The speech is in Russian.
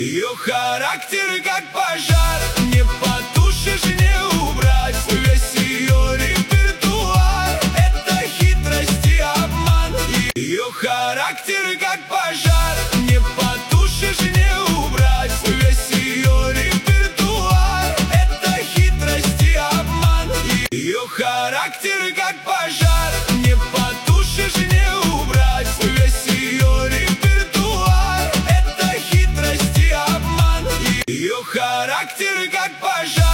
Ее характер как пожар, не потушишь, не убрать. Весь ее репертуар — это хитрость и обман. Ее характер как пожар, не потушишь, не убрать. Весь ее репертуар — это хитрость и обман. Ее характер как пожар, не потушишь, не убрать. Весь ее репертуар — это хитрость и обман. Ее характер как пожар.